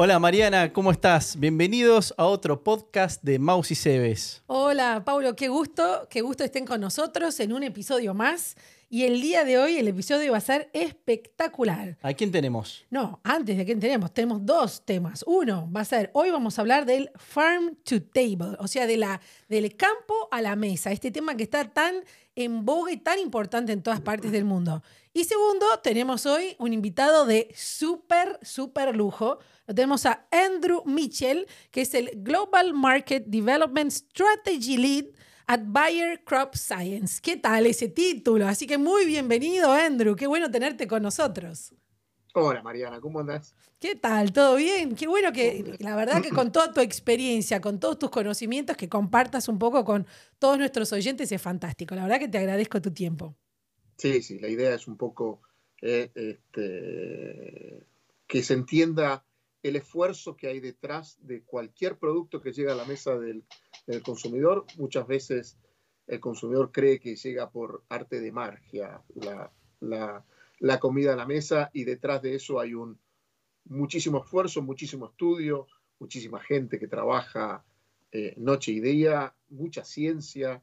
Hola Mariana, ¿cómo estás? Bienvenidos a otro podcast de Maus y Cebes. Hola, Paulo, qué gusto estén con nosotros en un episodio más. Y el día de hoy el episodio va a ser espectacular. ¿A quién tenemos? No, antes de que tenemos dos temas. Uno va a ser, hoy vamos a hablar del farm to table, o sea, del campo a la mesa, este tema que está tan en boga y tan importante en todas partes del mundo. Y segundo, tenemos hoy un invitado de súper lujo. Lo tenemos a Andrew Mitchell, que es el Global Market Development Strategy Lead at Bayer Crop Science. ¿Qué tal ese título? Así que muy bienvenido, Andrew. Qué bueno tenerte con nosotros. Hola Mariana, ¿cómo andás? ¿Qué tal? ¿Todo bien? Qué bueno que, la verdad que con toda tu experiencia, con todos tus conocimientos, que compartas un poco con todos nuestros oyentes es fantástico. La verdad que te agradezco tu tiempo. Sí, la idea es un poco que se entienda el esfuerzo que hay detrás de cualquier producto que llega a la mesa del consumidor. Muchas veces el consumidor cree que llega por arte de magia la comida a la mesa, y detrás de eso hay muchísimo esfuerzo, muchísimo estudio, muchísima gente que trabaja noche y día, mucha ciencia.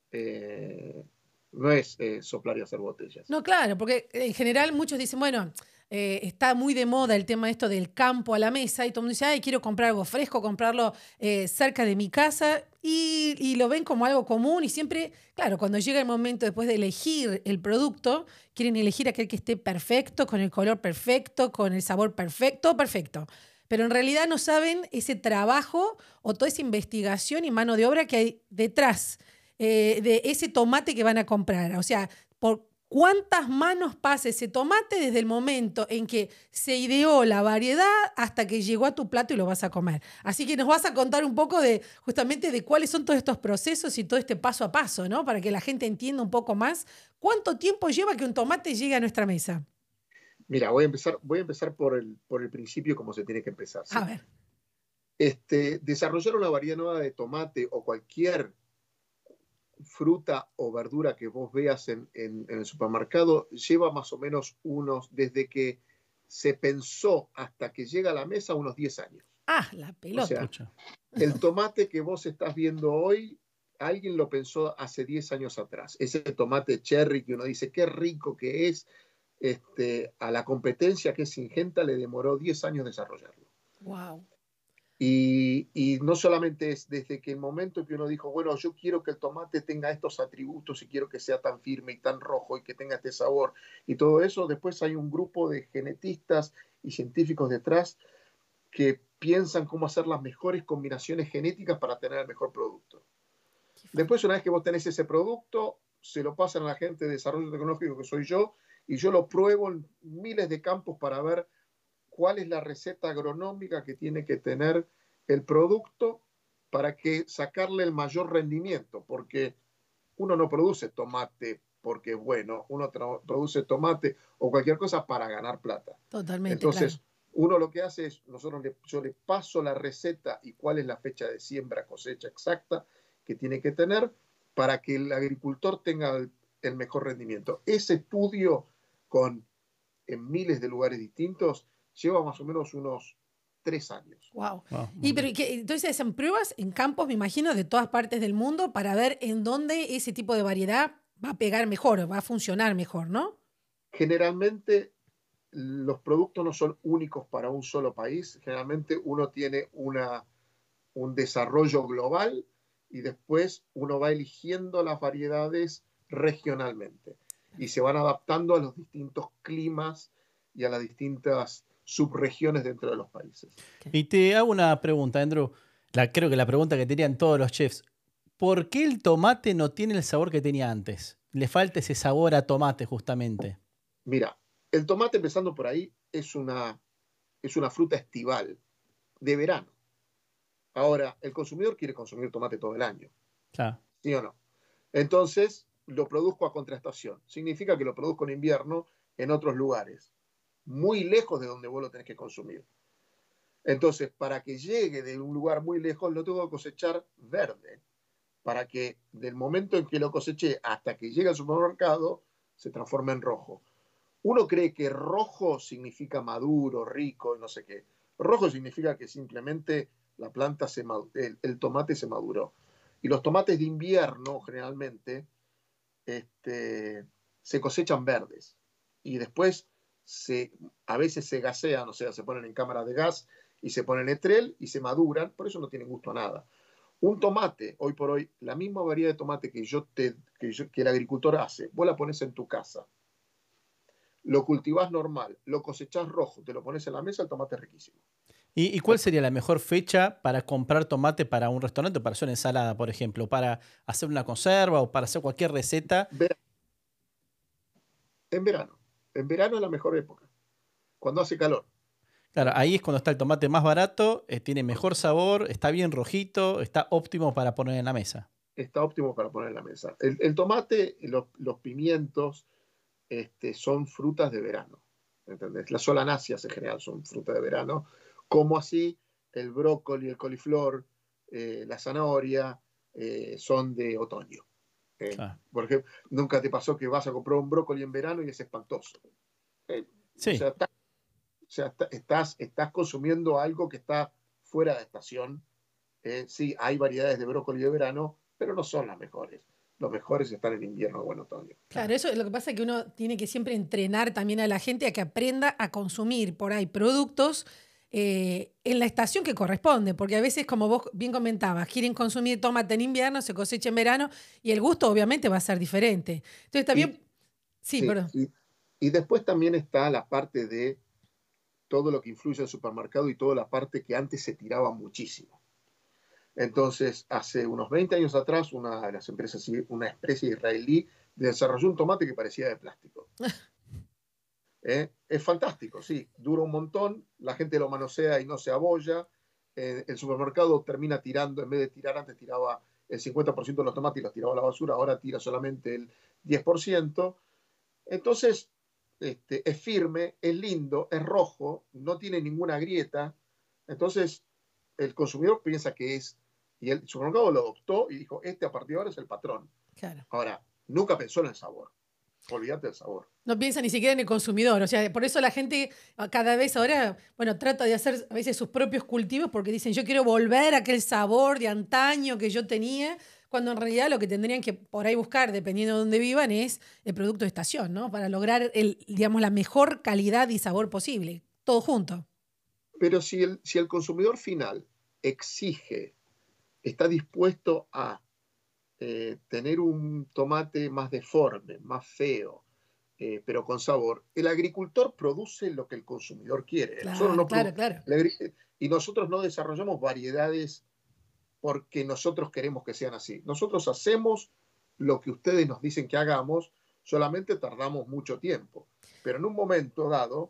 No es soplar y hacer botellas. No, claro, porque en general muchos dicen, bueno, está muy de moda el tema esto del campo a la mesa y todo el mundo dice, ay, quiero comprar algo fresco, comprarlo cerca de mi casa y lo ven como algo común y siempre, claro, cuando llega el momento después de elegir el producto, quieren elegir aquel que esté perfecto, con el color perfecto, con el sabor perfecto, todo perfecto. Pero en realidad no saben ese trabajo o toda esa investigación y mano de obra que hay detrás de ese tomate que van a comprar. O sea, por cuántas manos pasa ese tomate desde el momento en que se ideó la variedad hasta que llegó a tu plato y lo vas a comer. Así que nos vas a contar un poco justamente de cuáles son todos estos procesos y todo este paso a paso, ¿no? Para que la gente entienda un poco más cuánto tiempo lleva que un tomate llegue a nuestra mesa. Mira, voy a empezar por el principio, como se tiene que empezar, ¿sí? A ver. Desarrollar una variedad nueva de tomate o cualquier fruta o verdura que vos veas en el supermercado lleva más o menos desde que se pensó hasta que llega a la mesa, unos 10 años. Ah, la pelota. O sea, el tomate que vos estás viendo hoy, alguien lo pensó hace 10 años atrás. Ese tomate cherry que uno dice, qué rico que es, a la competencia que es Syngenta le demoró 10 años desarrollarlo. Wow. Y no solamente es desde que el momento que uno dijo, bueno, yo quiero que el tomate tenga estos atributos y quiero que sea tan firme y tan rojo y que tenga este sabor y todo eso, después hay un grupo de genetistas y científicos detrás que piensan cómo hacer las mejores combinaciones genéticas para tener el mejor producto. Después, una vez que vos tenés ese producto, se lo pasan a la gente de desarrollo tecnológico, que soy yo, y yo lo pruebo en miles de campos para ver cuál es la receta agronómica que tiene que tener el producto para que sacarle el mayor rendimiento, porque uno no produce tomate porque es bueno, uno produce tomate o cualquier cosa para ganar plata. Totalmente. Entonces, claro. uno lo que hace es, yo le paso la receta y cuál es la fecha de siembra, cosecha exacta que tiene que tener para que el agricultor tenga el mejor rendimiento. Ese estudio en miles de lugares distintos lleva más o menos unos 3 años. Wow. Entonces hacen pruebas en campos, me imagino, de todas partes del mundo para ver en dónde ese tipo de variedad va a pegar mejor, va a funcionar mejor, ¿no? Generalmente los productos no son únicos para un solo país. Generalmente uno tiene un desarrollo global y después uno va eligiendo las variedades regionalmente y se van adaptando a los distintos climas y a las distintas subregiones dentro de los países. Y te hago una pregunta, Andrew. Creo que la pregunta que tenían todos los chefs. ¿Por qué el tomate no tiene el sabor que tenía antes? Le falta ese sabor a tomate, justamente. Mira, el tomate, empezando por ahí, es una fruta estival, de verano. Ahora, el consumidor quiere consumir tomate todo el año. Claro. ¿Sí o no? Entonces, lo produzco a contraestación. Significa que lo produzco en invierno en otros lugares, muy lejos de donde vos lo tenés que consumir. Entonces, para que llegue de un lugar muy lejos, lo tengo que cosechar verde, para que del momento en que lo coseché hasta que llegue al supermercado, se transforme en rojo. Uno cree que rojo significa maduro, rico y no sé qué. Rojo significa que simplemente la planta el tomate se maduró. Y los tomates de invierno generalmente se cosechan verdes y después a veces se gasean, o sea, se ponen en cámaras de gas y se ponen etrel y se maduran, por eso no tienen gusto a nada. Un tomate, hoy por hoy, la misma variedad de tomate que el agricultor hace, vos la pones en tu casa, lo cultivás normal, lo cosechás rojo, te lo pones en la mesa, el tomate es riquísimo. ¿Y cuál sería la mejor fecha para comprar tomate para un restaurante o para hacer una ensalada, por ejemplo? ¿Para hacer una conserva o para hacer cualquier receta? En verano. En verano es la mejor época, cuando hace calor. Claro, ahí es cuando está el tomate más barato, tiene mejor sabor, está bien rojito, está óptimo para poner en la mesa. Está óptimo para poner en la mesa. El tomate, los pimientos, son frutas de verano. ¿Entendés? Las solanáceas en general son frutas de verano, como así el brócoli, el coliflor, la zanahoria, son de otoño. Claro. Porque nunca te pasó que vas a comprar un brócoli en verano y es espantoso. Sí. O sea, estás consumiendo algo que está fuera de estación. Sí, hay variedades de brócoli de verano, pero no son las mejores. Los mejores están en invierno o en otoño. Claro, eso es lo que pasa, es que uno tiene que siempre entrenar también a la gente a que aprenda a consumir por ahí productos en la estación que corresponde, porque a veces, como vos bien comentabas, quieren consumir tomate en invierno, se cosecha en verano y el gusto obviamente va a ser diferente. Entonces también... Sí, perdón. Y después también está la parte de todo lo que influye al supermercado y toda la parte que antes se tiraba muchísimo. Entonces, hace unos 20 años atrás, una de las empresas, una empresa israelí, desarrolló un tomate que parecía de plástico. Es fantástico, sí, dura un montón, la gente lo manosea y no se abolla, el supermercado termina tirando, en vez de tirar antes tiraba el 50% de los tomates y los tiraba a la basura, ahora tira solamente el 10%. Entonces, es firme, es lindo, es rojo, no tiene ninguna grieta. Entonces, el consumidor piensa que es, y el supermercado lo adoptó y dijo, a partir de ahora es el patrón. Claro. Ahora, nunca pensó en el sabor. Olvídate del sabor. No piensa ni siquiera en el consumidor. O sea, por eso la gente cada vez ahora, bueno, trata de hacer a veces sus propios cultivos porque dicen, yo quiero volver a aquel sabor de antaño que yo tenía, cuando en realidad lo que tendrían que por ahí buscar, dependiendo de dónde vivan, es el producto de estación, ¿no? Para lograr digamos, la mejor calidad y sabor posible. Todo junto. Pero si el consumidor final exige, está dispuesto a tener un tomate más deforme, más feo, pero con sabor, el agricultor produce lo que el consumidor quiere. Claro, claro. Y nosotros no desarrollamos variedades porque nosotros queremos que sean así. Nosotros hacemos lo que ustedes nos dicen que hagamos, solamente tardamos mucho tiempo. Pero en un momento dado,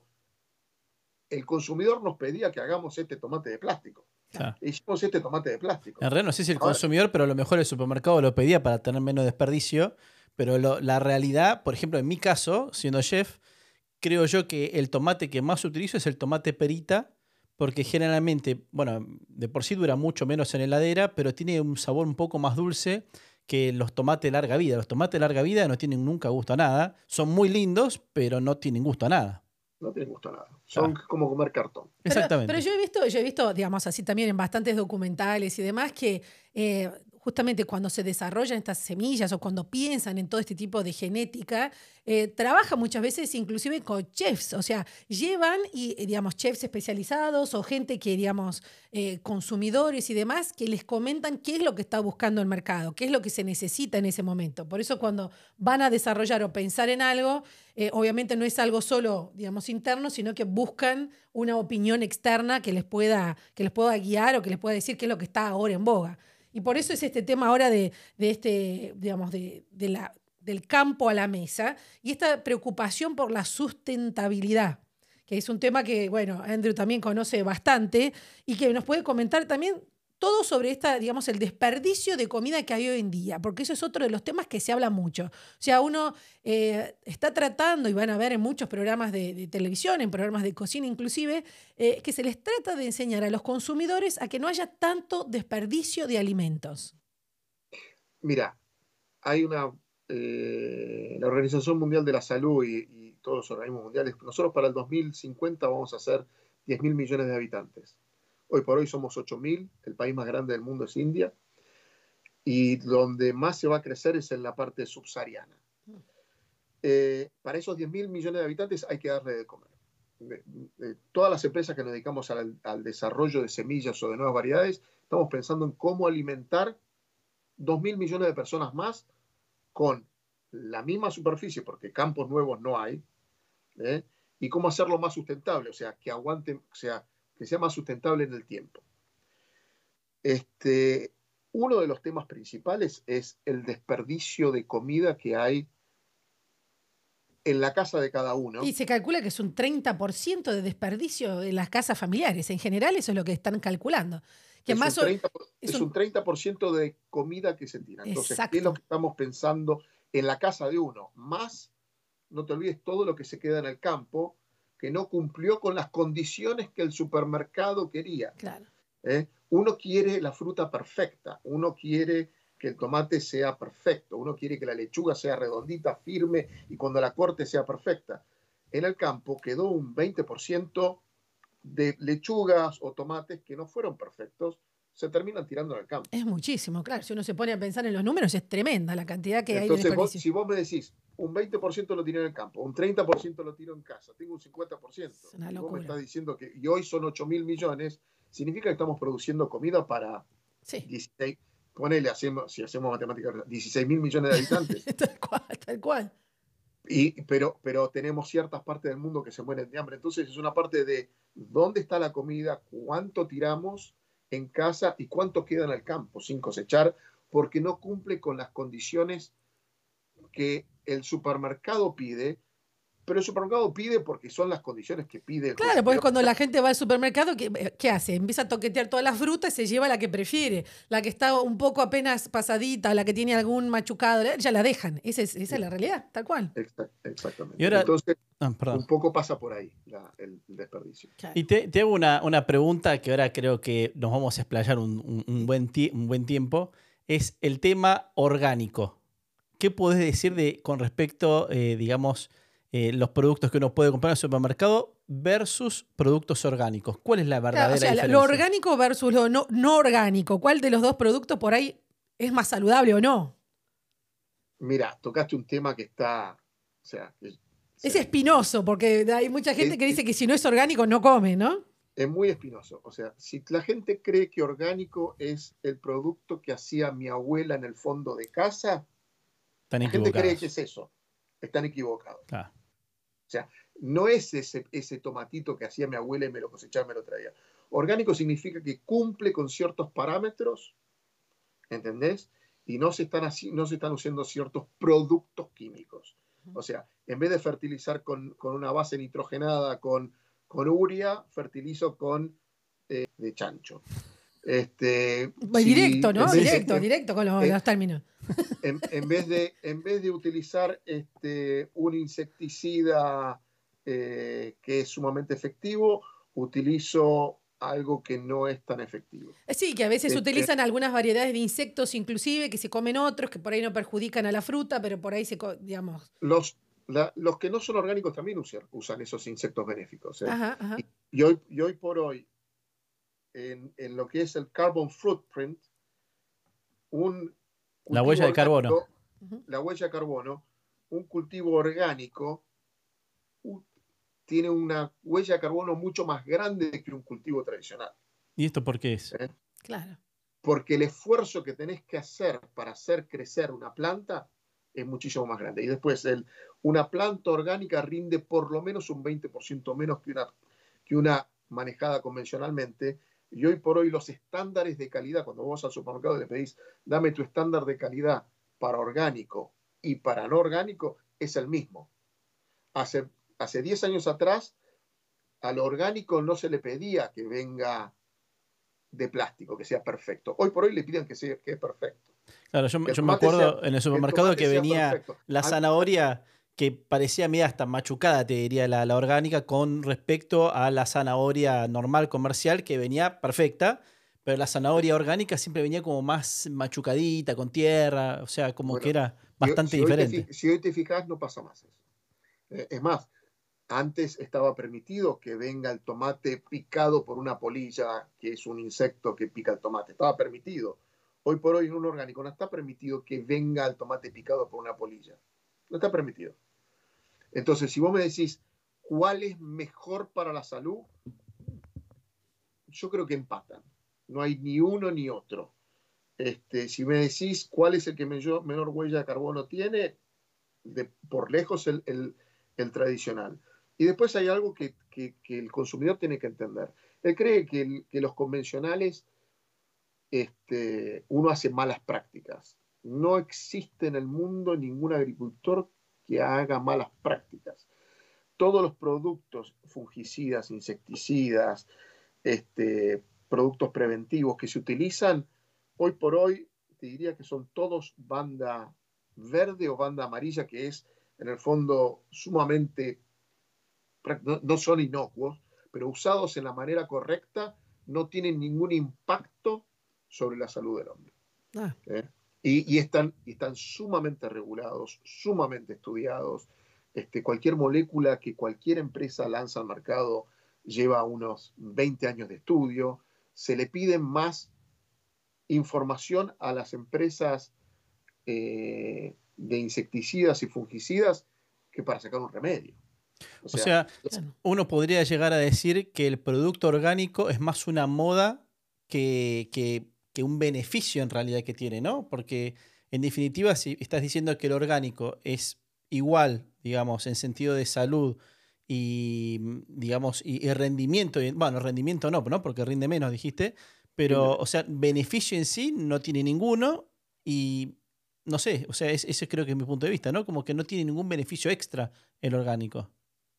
el consumidor nos pedía que hagamos este tomate de plástico. Claro. Hicimos este tomate de plástico. En realidad no sé si el consumidor, pero a lo mejor el supermercado lo pedía para tener menos desperdicio. Pero la realidad, por ejemplo, en mi caso, siendo chef, creo yo que el tomate que más utilizo es el tomate perita, porque generalmente, bueno, de por sí dura mucho menos en heladera, pero tiene un sabor un poco más dulce que los tomates de larga vida. Los tomates de larga vida no tienen nunca gusto a nada. Son muy lindos, pero no tienen gusto a nada. No tienen gusto a nada. Son como comer cartón. Exactamente. Pero yo he visto, digamos así también en bastantes documentales y demás, que justamente cuando se desarrollan estas semillas o cuando piensan en todo este tipo de genética, trabajan muchas veces inclusive con chefs, o sea, llevan y digamos chefs especializados o gente que digamos consumidores y demás que les comentan qué es lo que está buscando el mercado, qué es lo que se necesita en ese momento. Por eso cuando van a desarrollar o pensar en algo, obviamente no es algo solo, digamos, interno, sino que buscan una opinión externa que les pueda guiar o que les pueda decir qué es lo que está ahora en boga. Y por eso es este tema ahora del campo a la mesa y esta preocupación por la sustentabilidad, que es un tema que, bueno, Andrew también conoce bastante y que nos puede comentar también todo sobre digamos, el desperdicio de comida que hay hoy en día, porque eso es otro de los temas que se habla mucho. O sea, uno está tratando, y van a ver en muchos programas de televisión, en programas de cocina inclusive, que se les trata de enseñar a los consumidores a que no haya tanto desperdicio de alimentos. Mira, hay la Organización Mundial de la Salud y todos los organismos mundiales, nosotros para el 2050 vamos a ser 10.000 millones de habitantes. Hoy por hoy somos 8.000, el país más grande del mundo es India, y donde más se va a crecer es en la parte subsahariana. Para esos 10.000 millones de habitantes hay que darle de comer. Todas las empresas que nos dedicamos al desarrollo de semillas o de nuevas variedades, estamos pensando en cómo alimentar 2.000 millones de personas más con la misma superficie, porque campos nuevos no hay, y cómo hacerlo más sustentable, o sea, que aguante, o sea, que sea más sustentable en el tiempo. Uno de los temas principales es el desperdicio de comida que hay en la casa de cada uno. Y se calcula que es un 30% de desperdicio en las casas familiares. En general, eso es lo que están calculando. Que Es más un 30% de comida que se tira. Entonces, Exacto. ¿qué es lo que estamos pensando en la casa de uno? Más, no te olvides todo lo que se queda en el campo, que no cumplió con las condiciones que el supermercado quería. Claro. Uno quiere la fruta perfecta, uno quiere que el tomate sea perfecto, uno quiere que la lechuga sea redondita, firme, y cuando la corte sea perfecta. En el campo quedó un 20% de lechugas o tomates que no fueron perfectos, se terminan tirando en el campo. Es muchísimo, claro. Si uno se pone a pensar en los números, es tremenda la cantidad que hay de Entonces, desperdicio. si vos me decís, un 20% lo tiro en el campo, un 30% lo tiro en casa, tengo un 50%. Es una Y vos locura. me estás diciendo que y hoy son 8.000 millones, significa que estamos produciendo comida para Sí. 16, ponele, si hacemos matemáticas, 16.000 millones de habitantes. Tal cual, tal cual. Pero tenemos ciertas partes del mundo que se mueren de hambre. Entonces es una parte de dónde está la comida, cuánto tiramos en casa y cuánto queda en el campo sin cosechar, porque no cumple con las condiciones que el supermercado pide, pero el supermercado pide porque son las condiciones que pide el Claro, consumidor. porque cuando la gente va al supermercado, ¿qué hace? Empieza a toquetear todas las frutas y se lleva la que prefiere. La que está un poco apenas pasadita, la que tiene algún machucado, ya la dejan. Esa es la realidad, tal cual. Exactamente. Y ahora, entonces, perdón. un poco pasa por ahí el desperdicio. Y te hago una pregunta que ahora creo que nos vamos a explayar un buen tiempo. Es el tema orgánico. ¿Qué podés decir con respecto, digamos, los productos que uno puede comprar en el supermercado versus productos orgánicos? ¿Cuál es la verdadera diferencia? Lo orgánico versus lo no orgánico. ¿Cuál de los dos productos por ahí es más saludable o no? Mira, tocaste un tema que está... Es espinoso, porque hay mucha gente que dice que si no es orgánico no come, ¿no? Es muy espinoso. O sea, si la gente cree que orgánico es el producto que hacía mi abuela en el fondo de casa, la gente cree que es eso. Están equivocados. Claro. O sea, no es ese tomatito que hacía mi abuela y me lo cosechaba y me lo traía. Orgánico significa que cumple con ciertos parámetros, ¿entendés? Y no se están usando ciertos productos químicos. O sea, en vez de fertilizar con una base nitrogenada con urea, fertilizo con de chancho. Directo, ¿no? Directo con los términos. En vez de utilizar un insecticida que es sumamente efectivo, utilizo algo que no es tan efectivo. Sí, que a veces utilizan algunas variedades de insectos inclusive, que se comen otros, que por ahí no perjudican a la fruta, pero por ahí digamos... Los que no son orgánicos también usan esos insectos benéficos. Ajá, ajá. Y hoy por hoy, en lo que es el carbon footprint, la huella de carbono. La huella de carbono, un cultivo orgánico tiene una huella de carbono mucho más grande que un cultivo tradicional. ¿Y esto por qué es? Claro. Porque el esfuerzo que tenés que hacer para hacer crecer una planta es muchísimo más grande. Y después, una planta orgánica rinde por lo menos un 20% menos que una manejada convencionalmente. Y hoy por hoy los estándares de calidad, cuando vos al supermercado le pedís, dame tu estándar de calidad para orgánico y para no orgánico, es el mismo. Hace 10 años atrás, al orgánico no se le pedía que venga de plástico, que sea perfecto. Hoy por hoy le piden que es perfecto. Claro, yo me acuerdo en el supermercado que venía la zanahoria que parecía media hasta machucada, te diría, la orgánica, con respecto a la zanahoria normal comercial que venía perfecta, pero la zanahoria orgánica siempre venía como más machucadita, con tierra, o sea, como que era bastante diferente. Si hoy te fijas, no pasa más eso. Es más, Antes estaba permitido que venga el tomate picado por una polilla, que es un insecto que pica el tomate. Estaba permitido. Hoy por hoy en un orgánico no está permitido que venga el tomate picado por una polilla. No está permitido. Entonces, si vos me decís cuál es mejor para la salud, yo creo que empatan. No hay ni uno ni otro. Si me decís cuál es el que menor huella de carbono tiene, por lejos el tradicional. Y después hay algo que el consumidor tiene que entender. Él cree que los convencionales uno hace malas prácticas. No existe en el mundo ningún agricultor que haga malas prácticas. Todos los productos fungicidas, insecticidas, productos preventivos que se utilizan, hoy por hoy te diría que son todos banda verde o banda amarilla, que es en el fondo sumamente, no son inocuos, pero usados en la manera correcta no tienen ningún impacto sobre la salud del hombre. Y están sumamente regulados, sumamente estudiados. Cualquier molécula que cualquier empresa lanza al mercado lleva unos 20 años de estudio. Se le piden más información a las empresas de insecticidas y fungicidas que para sacar un remedio. O sea, uno podría llegar a decir que el producto orgánico es más una moda que un beneficio en realidad que tiene, ¿no? Porque en definitiva, si estás diciendo que el orgánico es igual, digamos, en sentido de salud y, digamos, y rendimiento, bueno, rendimiento no, porque rinde menos, dijiste, pero, o sea, beneficio en sí no tiene ninguno y no sé, o sea, ese creo que es mi punto de vista, ¿no? Como que no tiene ningún beneficio extra el orgánico.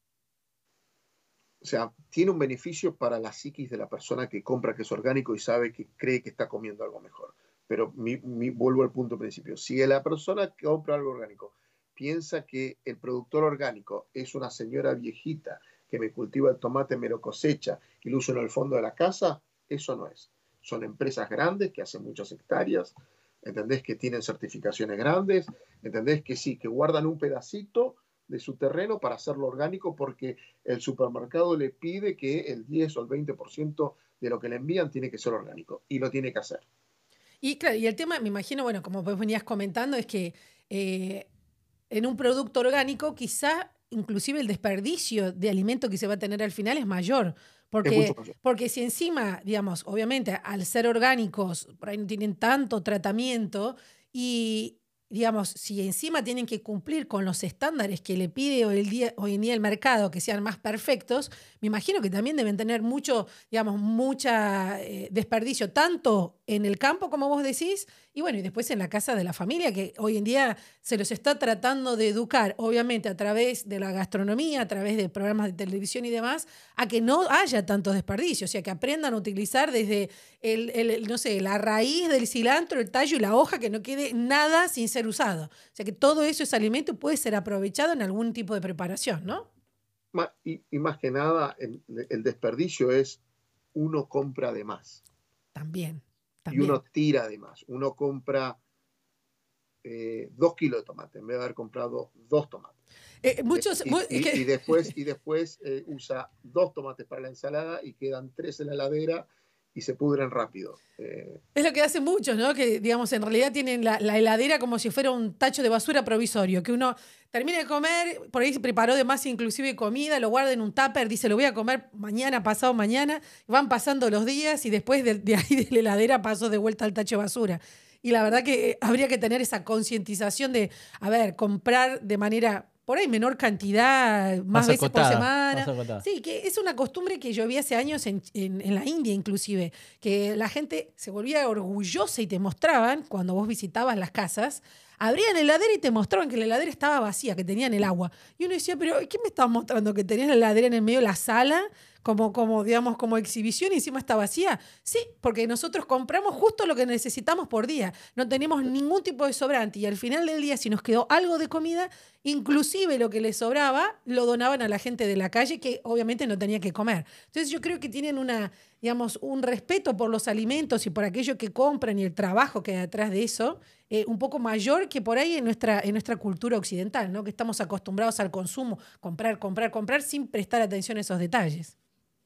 O sea, tiene un beneficio para la psiquis de la persona que compra queso orgánico y sabe que cree que está comiendo algo mejor. Pero vuelvo al punto principio. Si la persona que compra algo orgánico piensa que el productor orgánico es una señora viejita que me cultiva el tomate, me lo cosecha y lo uso en el fondo de la casa, eso no es. Son empresas grandes que hacen muchas hectáreas, ¿entendés? Que tienen certificaciones grandes, ¿entendés? Que sí, que guardan un pedacito de su terreno para hacerlo orgánico porque el supermercado le pide que el 10 o el 20% de lo que le envían tiene que ser orgánico y lo tiene que hacer. Y claro, y el tema, me imagino, bueno, como vos venías comentando, es que en un producto orgánico quizá inclusive el desperdicio de alimento que se va a tener al final es mayor. Porque si encima, digamos, obviamente al ser orgánicos, por ahí no tienen tanto tratamiento y, digamos, si encima tienen que cumplir con los estándares que le pide hoy en día el mercado, que sean más perfectos, me imagino que también deben tener mucha desperdicio, tanto en el campo, como vos decís, y bueno, y después en la casa de la familia, que hoy en día se los está tratando de educar, obviamente a través de la gastronomía, a través de programas de televisión y demás, a que no haya tanto desperdicio, o sea, que aprendan a utilizar desde no sé, la raíz del cilantro, el tallo y la hoja, que no quede nada sin ser usado. O sea, que todo eso es alimento y puede ser aprovechado en algún tipo de preparación, ¿no? Y más que nada, el desperdicio es uno compra de más. También. Y uno tira de más. Uno compra 2 kilos de tomate en vez de haber comprado 2 tomates. Y después usa 2 tomates para la ensalada y quedan 3 en la heladera y se pudren rápido. Es lo que hacen muchos, ¿no? Que, digamos, en realidad tienen la heladera como si fuera un tacho de basura provisorio, que uno termina de comer, por ahí se preparó de más inclusive comida, lo guarda en un tupper, dice, lo voy a comer mañana, pasado mañana, van pasando los días y después de ahí de la heladera pasó de vuelta al tacho de basura. Y la verdad que habría que tener esa concientización de, a ver, comprar de manera por ahí menor cantidad, más veces acotada, por semana. Sí, que es una costumbre que yo vi hace años en la India inclusive, que la gente se volvía orgullosa y te mostraban, cuando vos visitabas las casas, abrían la heladera y te mostraban que la heladera estaba vacía, que tenían el agua. Y uno decía, pero ¿qué me estás mostrando? ¿Que tenías la heladera en el medio de la sala? Como exhibición y encima está vacía. Sí, porque nosotros compramos justo lo que necesitamos por día. No tenemos ningún tipo de sobrante. Y al final del día, si nos quedó algo de comida, inclusive lo que les sobraba, lo donaban a la gente de la calle, que obviamente no tenía que comer. Entonces yo creo que tienen digamos, un respeto por los alimentos y por aquello que compran y el trabajo que hay detrás de eso, un poco mayor que por ahí en nuestra cultura occidental, ¿no? Que estamos acostumbrados al consumo, comprar, comprar, comprar, sin prestar atención a esos detalles.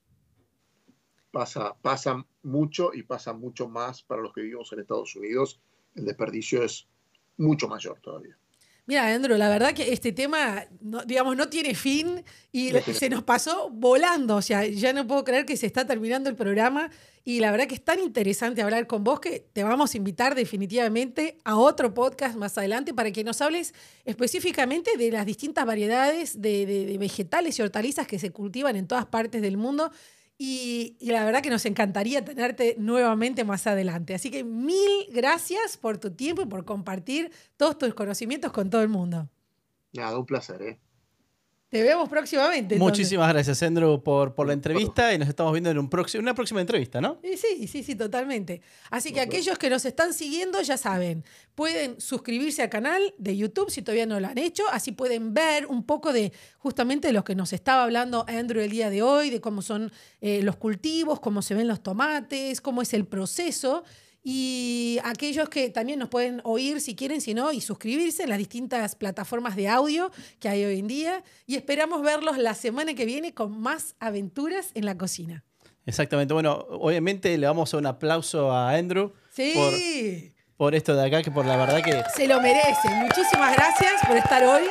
Pasa mucho y pasa mucho más para los que vivimos en Estados Unidos. El desperdicio es mucho mayor todavía. Mira, Andrew, la verdad que este tema, no, digamos, no tiene fin y se nos pasó volando. O sea, ya no puedo creer que se está terminando el programa y la verdad que es tan interesante hablar con vos que te vamos a invitar definitivamente a otro podcast más adelante para que nos hables específicamente de las distintas variedades de vegetales y hortalizas que se cultivan en todas partes del mundo. Y la verdad que nos encantaría tenerte nuevamente más adelante. Así que 1000 gracias por tu tiempo y por compartir todos tus conocimientos con todo el mundo. Nada, un placer, Te vemos próximamente. Muchísimas gracias, Andrew, por la entrevista y nos estamos viendo en una próxima entrevista, ¿no? Sí, totalmente. Así que aquellos que nos están siguiendo ya saben, pueden suscribirse al canal de YouTube si todavía no lo han hecho, así pueden ver un poco de justamente lo que nos estaba hablando Andrew el día de hoy, de cómo son los cultivos, cómo se ven los tomates, cómo es el proceso. Y aquellos que también nos pueden oír si quieren, si no, y suscribirse en las distintas plataformas de audio que hay hoy en día. Y esperamos verlos la semana que viene con más aventuras en la cocina. Exactamente. Bueno, obviamente le vamos a dar un aplauso a Andrew por esto de acá, que por la verdad que... Se lo merece. Muchísimas gracias por estar hoy.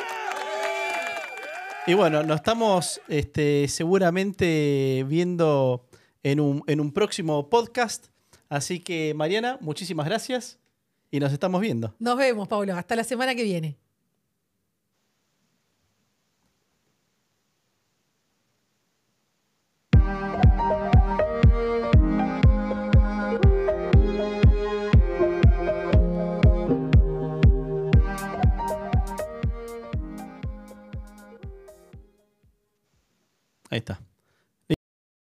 Y bueno, nos estamos seguramente viendo en un próximo podcast. Así que, Mariana, muchísimas gracias y nos estamos viendo. Nos vemos, Pablo. Hasta la semana que viene. Ahí está.